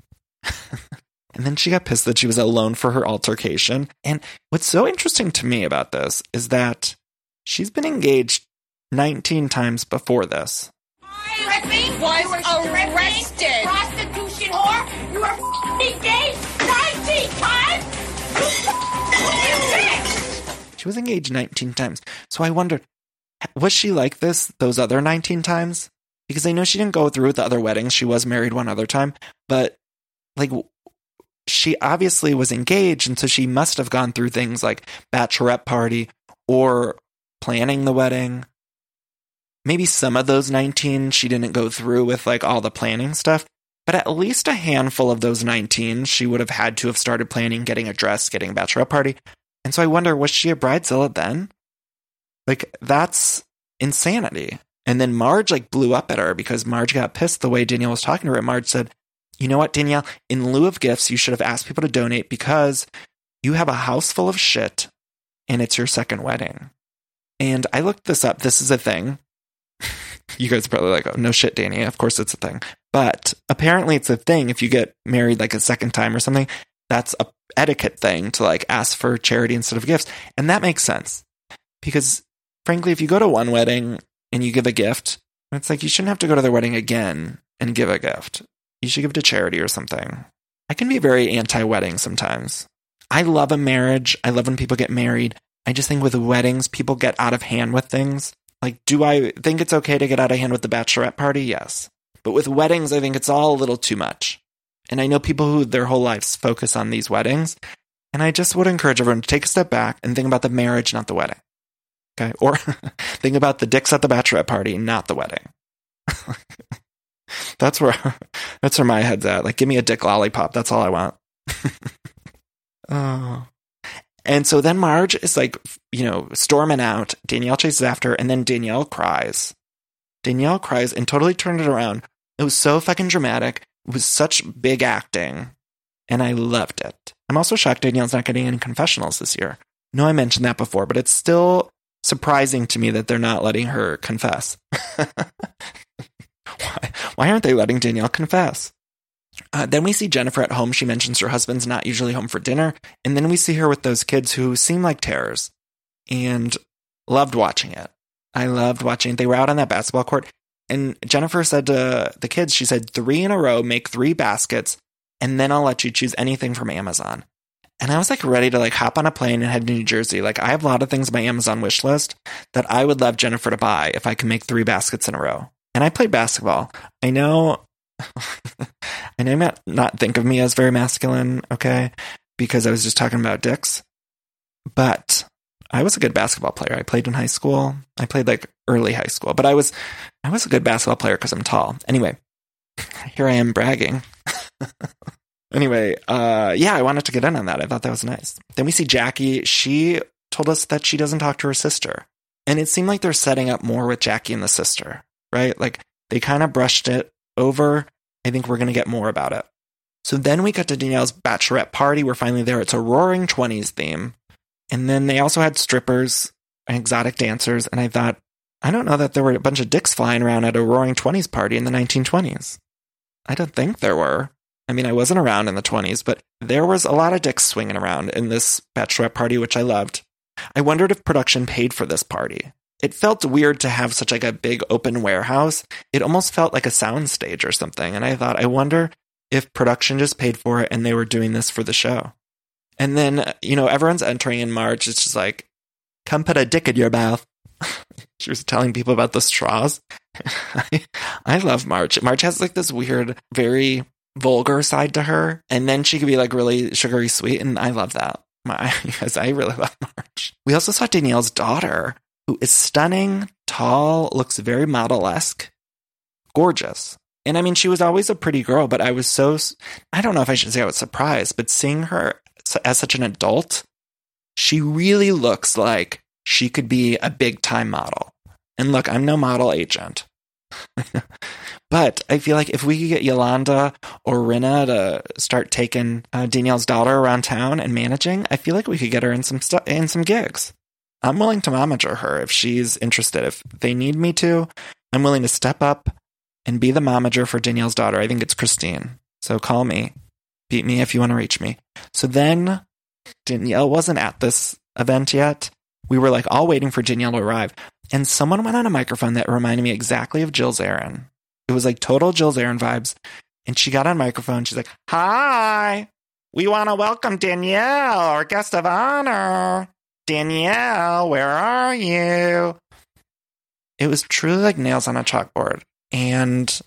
And then she got pissed that she was alone for her altercation. And what's so interesting to me about this is that she's been engaged nineteen times before this. Stripping was arrested. Prostitution whore. You were engaged nineteen times. You bitch. She was engaged nineteen times. So I wondered, was she like this those other nineteen times? Because I know she didn't go through with the other weddings. She was married one other time. But like, she obviously was engaged, and so she must have gone through things like bachelorette party or planning the wedding. Maybe some of those nineteen she didn't go through with like all the planning stuff, but at least a handful of those nineteen she would have had to have started planning, getting a dress, getting a bachelorette party. And so I wonder, was she a bridezilla then? Like, that's insanity. And then Marge like blew up at her because Marge got pissed the way Danielle was talking to her. And Marge said, you know what, Danielle, in lieu of gifts, you should have asked people to donate because you have a house full of shit and it's your second wedding. And I looked this up. This is a thing. You guys are probably like, oh, no shit, Danny. Of course it's a thing. But apparently it's a thing. If you get married like a second time or something, that's a etiquette thing to like ask for charity instead of gifts. And that makes sense. Because frankly, if you go to one wedding and you give a gift, it's like you shouldn't have to go to their wedding again and give a gift. You should give it to charity or something. I can be very anti-wedding sometimes. I love a marriage. I love when people get married. I just think with weddings, people get out of hand with things. Like, do I think it's okay to get out of hand with the bachelorette party? Yes. But with weddings, I think it's all a little too much. And I know people who their whole lives focus on these weddings. And I just would encourage everyone to take a step back and think about the marriage, not the wedding. Okay? Or think about the dicks at the bachelorette party, not the wedding. That's where that's where my head's at. Like, give me a dick lollipop. That's all I want. Oh. And so then Marge is like, you know, storming out. Danielle chases after her, and then Danielle cries. Danielle cries and totally turned it around. It was so fucking dramatic. It was such big acting, and I loved it. I'm also shocked Danielle's not getting any confessionals this year. No, I mentioned that before, but it's still surprising to me that they're not letting her confess. Why? Why aren't they letting Danielle confess? Uh, then we see Jennifer at home. She mentions her husband's not usually home for dinner. And then we see her with those kids who seem like terrors, and loved watching it. I loved watching it. They were out on that basketball court. And Jennifer said to the kids, she said, three in a row, make three baskets, and then I'll let you choose anything from Amazon. And I was like ready to like hop on a plane and head to New Jersey. Like, I have a lot of things on my Amazon wish list that I would love Jennifer to buy if I can make three baskets in a row. And I played basketball. I know, I know you might not think of me as very masculine, okay, because I was just talking about dicks. But I was a good basketball player. I played in high school. I played like early high school, but I was, I was a good basketball player because I'm tall. Anyway, here I am bragging. Anyway, uh, yeah, I wanted to get in on that. I thought that was nice. Then we see Jackie. She told us that she doesn't talk to her sister. And it seemed like they're setting up more with Jackie and the sister, right? Like, they kind of brushed it over. I think we're going to get more about it. So then we got to Danielle's bachelorette party. We're finally there. It's a roaring twenties theme. And then they also had strippers and exotic dancers. And I thought, I don't know that there were a bunch of dicks flying around at a roaring twenties party in the nineteen twenties. I don't think there were. I mean, I wasn't around in the twenties, but there was a lot of dicks swinging around in this bachelorette party, which I loved. I wondered if production paid for this party. It felt weird to have such like a big open warehouse. It almost felt like a sound stage or something. And I thought, I wonder if production just paid for it and they were doing this for the show. And then, you know, everyone's entering in March. It's just like, come put a dick in your mouth. She was telling people about the straws. I, I love March. March has like this weird, very vulgar side to her, and then she could be like really sugary sweet, and I love that. My, because I really love March. We also saw Danielle's daughter, who is stunning, tall, looks very model-esque, gorgeous. And I mean, she was always a pretty girl, but I was so, I don't know if I should say I was surprised, but seeing her as such an adult, she really looks like she could be a big-time model. And look, I'm no model agent. But I feel like if we could get Yolanda or Rinna to start taking uh, Danielle's daughter around town and managing, I feel like we could get her in some stu- in some gigs. I'm willing to momager her if she's interested. If they need me to, I'm willing to step up and be the momager for Danielle's daughter. I think it's Christine. So call me. Beat me if you want to reach me. So then Danielle wasn't at this event yet. We were like all waiting for Danielle to arrive. And someone went on a microphone that reminded me exactly of Jill Zarin. It was like total Jill Zarin vibes. And she got on microphone. She's like, hi, we want to welcome Danielle, our guest of honor. Danielle, where are you? It was truly like nails on a chalkboard. And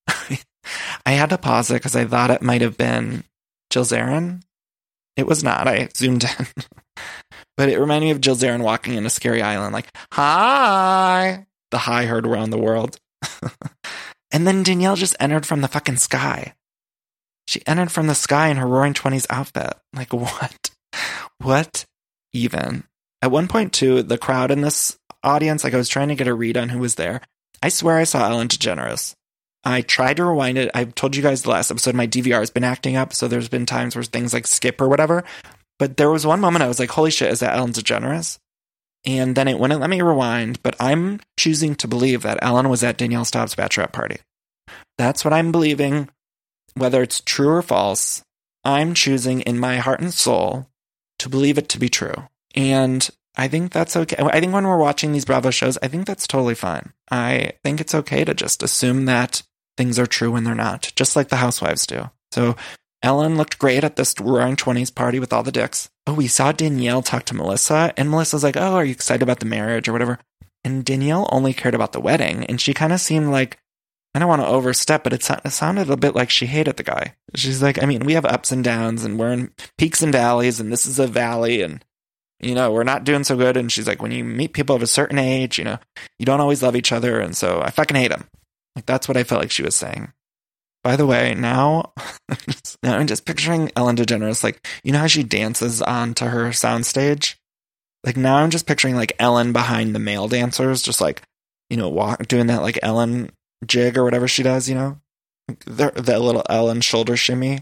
I had to pause it because I thought it might have been Jill Zarin. It was not. I zoomed in. But it reminded me of Jill Zarin walking in a scary island, like, hi. The hi heard around the world. And then Danielle just entered from the fucking sky. She entered from the sky in her Roaring Twenties outfit. Like, what? What even? At one point, too, the crowd in this audience, like I was trying to get a read on who was there. I swear I saw Ellen DeGeneres. I tried to rewind it. I've told you guys the last episode, my D V R has been acting up, so there's been times where things like skip or whatever. But there was one moment I was like, holy shit, is that Ellen DeGeneres? And then it wouldn't let me rewind, but I'm choosing to believe that Ellen was at Danielle Staub's bachelorette party. That's what I'm believing. Whether it's true or false, I'm choosing in my heart and soul to believe it to be true. And I think that's okay. I think when we're watching these Bravo shows, I think that's totally fine. I think it's okay to just assume that things are true when they're not, just like the housewives do. So Ellen looked great at this Roaring Twenties party with all the dicks. Oh, we saw Danielle talk to Melissa, and Melissa's like, oh, are you excited about the marriage or whatever? And Danielle only cared about the wedding, and she kind of seemed like, I don't want to overstep, but it, so- it sounded a bit like she hated the guy. She's like, I mean, we have ups and downs, and we're in peaks and valleys, and this is a valley, and, you know, we're not doing so good. And she's like, when you meet people of a certain age, you know, you don't always love each other, and so I fucking hate him. Like, that's what I felt like she was saying. By the way, now, now I'm just picturing Ellen DeGeneres, like, you know how she dances onto her soundstage? Like, now I'm just picturing, like, Ellen behind the male dancers, just, like, you know, walk, doing that, like, Ellen jig or whatever she does, you know? The, the little Ellen shoulder shimmy.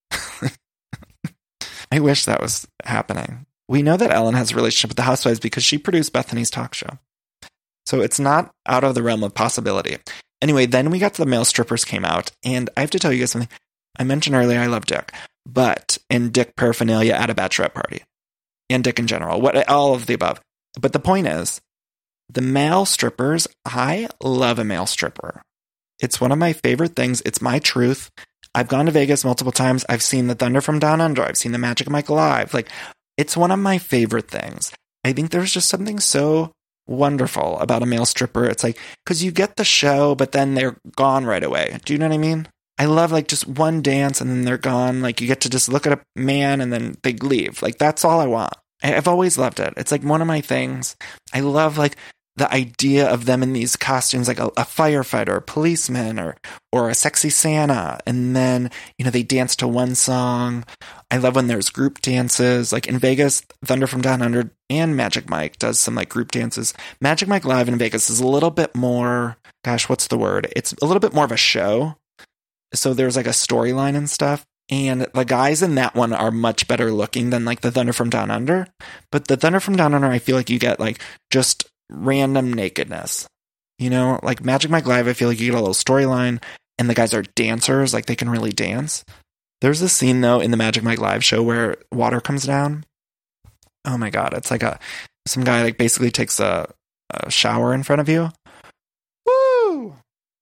I wish that was happening. We know that Ellen has a relationship with the Housewives because she produced Bethany's talk show. So it's not out of the realm of possibility. Anyway, then we got to the male strippers came out, and I have to tell you guys something. I mentioned earlier I love Dick, but and Dick paraphernalia at a bachelorette party, and Dick in general, what all of the above. But the point is, the male strippers, I love a male stripper. It's one of my favorite things. It's my truth. I've gone to Vegas multiple times. I've seen the Thunder from Down Under. I've seen the Magic Mike Live. Like, it's one of my favorite things. I think there's just something so wonderful about a male stripper. It's like, because you get the show, but then they're gone right away. Do you know what I mean? I love like just one dance and then they're gone. Like you get to just look at a man and then they leave. Like that's all I want. I've always loved it. It's like one of my things. I love like the idea of them in these costumes, like a, a firefighter, a policeman, or or a sexy Santa. And then, you know, they dance to one song. I love when there's group dances. Like in Vegas, Thunder from Down Under and Magic Mike does some like group dances. Magic Mike Live in Vegas is a little bit more, gosh, what's the word? It's a little bit more of a show. So there's like a storyline and stuff. And the guys in that one are much better looking than like the Thunder from Down Under. But the Thunder from Down Under, I feel like you get like just random nakedness. You know, like Magic Mike Live, I feel like you get a little storyline and the guys are dancers, like they can really dance. There's a scene though in the Magic Mike Live show where water comes down. Oh my God. It's like a, some guy like basically takes a, a shower in front of you. Woo!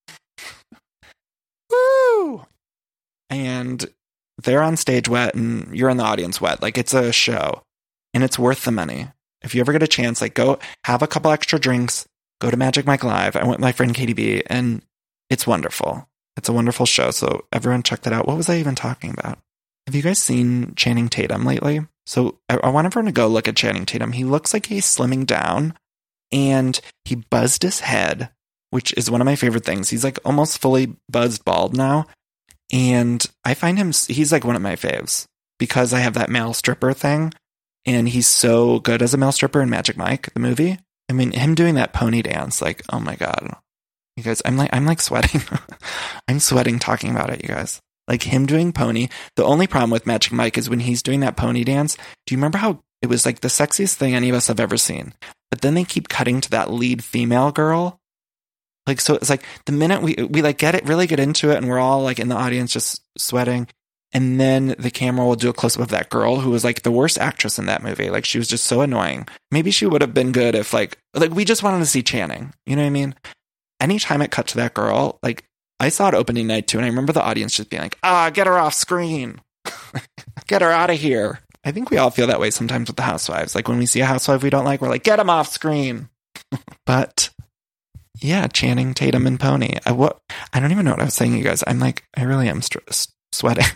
Woo! And they're on stage wet and you're in the audience wet. Like it's a show and it's worth the money. If you ever get a chance, like go have a couple extra drinks, go to Magic Mike Live. I went with my friend Katie B and it's wonderful. It's a wonderful show. So everyone check that out. What was I even talking about? Have you guys seen Channing Tatum lately? So I, I want everyone to go look at Channing Tatum. He looks like he's slimming down and he buzzed his head, which is one of my favorite things. He's like almost fully buzzed bald now. And I find him, he's like one of my faves because I have that male stripper thing. And he's so good as a male stripper in Magic Mike, the movie. I mean, him doing that pony dance, like, oh my God. You guys, I'm like, I'm like sweating. I'm sweating talking about it, you guys. Like him doing pony. The only problem with Magic Mike is when he's doing that pony dance. Do you remember how it was like the sexiest thing any of us have ever seen? But then they keep cutting to that lead female girl. Like, so it's like the minute we, we like get it, really get into it and we're all like in the audience just sweating. And then the camera will do a close up of that girl who was like the worst actress in that movie. Like she was just so annoying. Maybe she would have been good if like, like we just wanted to see Channing. You know what I mean? Anytime it cut to that girl, like I saw it opening night too. And I remember the audience just being like, ah, get her off screen. Get her out of here. I think we all feel that way sometimes with the housewives. Like when we see a housewife we don't like, we're like, get them off screen. But yeah, Channing Tatum and Pony. I, what, I don't even know what I was saying, you guys. I'm like, I really am stressed. Sweating.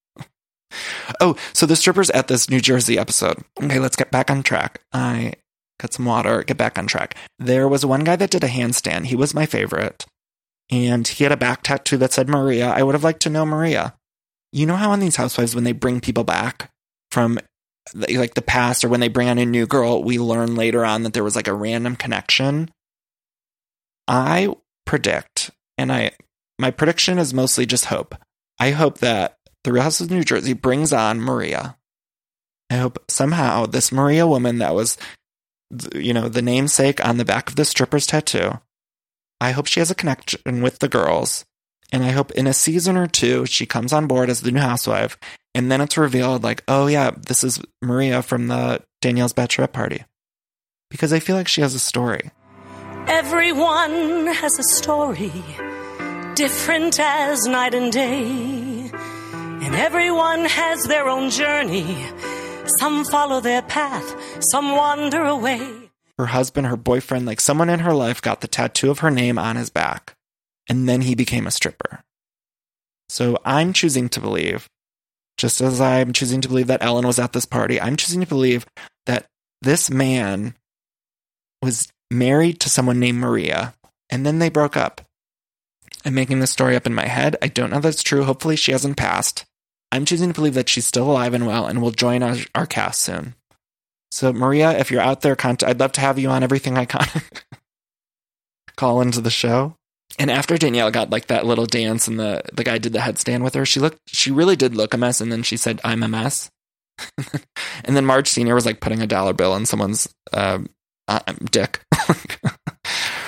Oh, so the strippers at this New Jersey episode. Okay, let's get back on track. I got some water, get back on track. There was one guy that did a handstand. He was my favorite. And he had a back tattoo that said Maria. I would have liked to know Maria. You know how on these housewives, when they bring people back from like the past or when they bring on a new girl, we learn later on that there was like a random connection? I predict, and I my prediction is mostly just hope. I hope that the Real Housewives of New Jersey brings on Maria. I hope somehow this Maria woman that was, you know, the namesake on the back of the stripper's tattoo, I hope she has a connection with the girls. And I hope in a season or two, she comes on board as the new housewife. And then it's revealed like, oh yeah, this is Maria from the Danielle's Bachelorette Party. Because I feel like she has a story. Everyone has a story, different as night and day. And everyone has their own journey. Some follow their path, some wander away. Her husband, her boyfriend, like someone in her life got the tattoo of her name on his back. And then he became a stripper. So I'm choosing to believe, just as I'm choosing to believe that Ellen was at this party, I'm choosing to believe that this man was married to someone named Maria. And then they broke up. I'm making this story up in my head. I don't know if that's true. Hopefully she hasn't passed. I'm choosing to believe that she's still alive and well and will join our, our cast soon. So Maria, if you're out there, I'd love to have you on Everything Iconic. Call into the show. And after Danielle got like that little dance and the, the guy did the headstand with her, she looked, she really did look a mess. And then she said, I'm a mess. And then Marge Senior was like putting a dollar bill in someo's uh, uh, dick.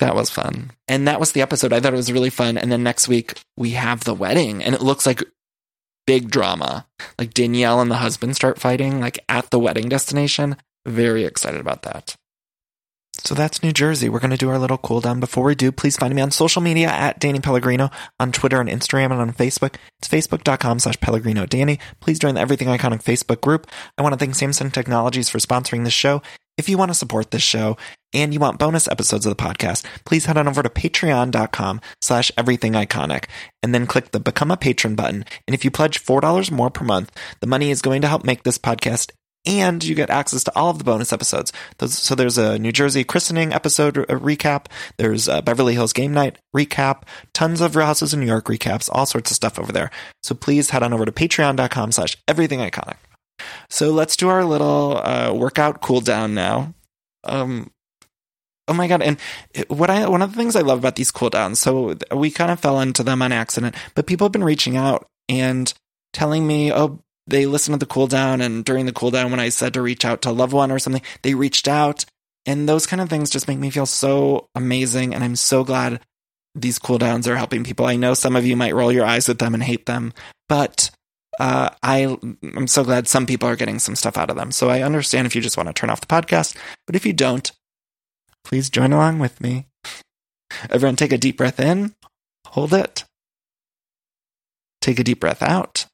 That was fun. And that was the episode. I thought it was really fun. And then next week we have the wedding, and it looks like big drama. Like Danielle and the husband start fighting like at the wedding destination. Very excited about that. So that's New Jersey. We're going to do our little cool down. Before we do, please find me on social media at Danny Pellegrino, on Twitter and Instagram, and on Facebook. It's facebook.com slash Pellegrino Danny. Please join the Everything Iconic Facebook group. I want to thank Samsung Technologies for sponsoring this show. If you want to support this show and you want bonus episodes of the podcast, please head on over to patreon.com slash everything iconic and then click the Become a Patron button. And if you pledge four dollars more per month, the money is going to help make this podcast, and you get access to all of the bonus episodes. So there's a New Jersey christening episode recap. There's a Beverly Hills game night recap, tons of Real Houses of New York recaps, all sorts of stuff over there. So please head on over to patreon.com slash everything iconic. So let's do our little uh, workout cool down now. Um, oh my God. And what I, one of the things I love about these cool downs, so we kind of fell into them on accident, but people have been reaching out and telling me, oh, they listened to the cool down, and during the cool down, when I said to reach out to a loved one or something, they reached out, and those kind of things just make me feel so amazing. And I'm so glad these cool downs are helping people. I know some of you might roll your eyes at them and hate them, but uh, I, I'm so glad some people are getting some stuff out of them. So I understand if you just want to turn off the podcast, but if you don't, please join along with me. Everyone take a deep breath in, hold it, take a deep breath out.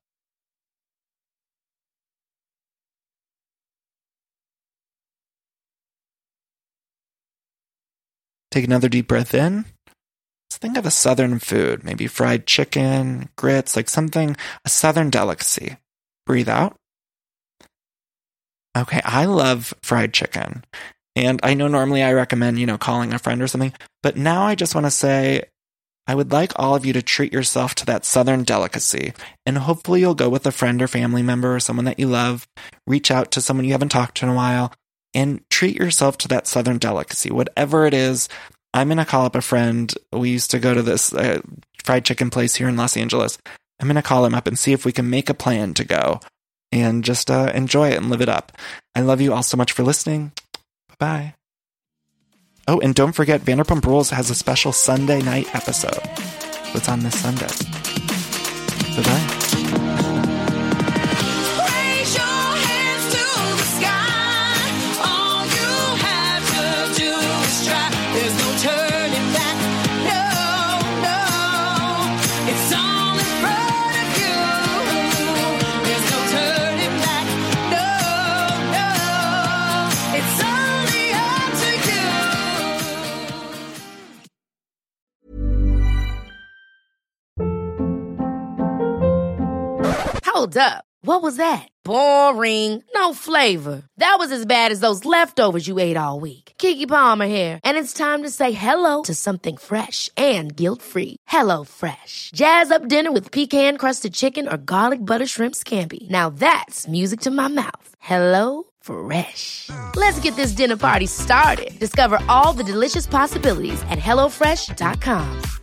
Take another deep breath in. Let's think of a southern food, maybe fried chicken, grits, like something, a southern delicacy. Breathe out. Okay, I love fried chicken. And I know normally I recommend, you know, calling a friend or something, but now I just want to say, I would like all of you to treat yourself to that southern delicacy. And hopefully you'll go with a friend or family member or someone that you love. Reach out to someone you haven't talked to in a while. And treat yourself to that southern delicacy, whatever it is. I'm going to call up a friend. We used to go to this uh, fried chicken place here in Los Angeles. I'm going to call him up and see if we can make a plan to go and just uh, enjoy it and live it up. I love you all so much for listening. Bye-bye. Oh, and don't forget, Vanderpump Rules has a special Sunday night episode. It's on this Sunday. Bye-bye. Hold up. What was that? Boring. No flavor. That was as bad as those leftovers you ate all week. Keke Palmer here. And it's time to say hello to something fresh and guilt-free. Hello Fresh. Jazz up dinner with pecan-crusted chicken or garlic butter shrimp scampi. Now that's music to my mouth. Hello Fresh. Let's get this dinner party started. Discover all the delicious possibilities at hello fresh dot com.